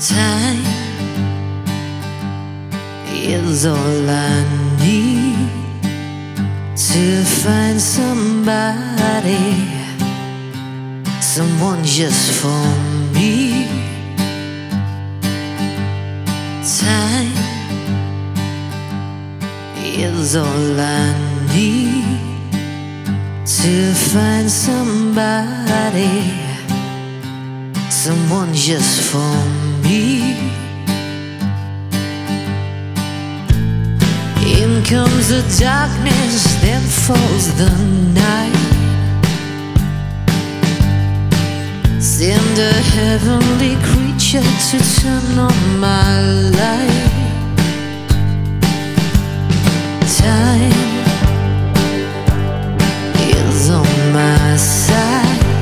Time is all I need to find somebody, someone just for me. Time is all I need to find somebody, someone just for me. In comes the darkness, then falls the night. Send a heavenly creature to turn on my light. Time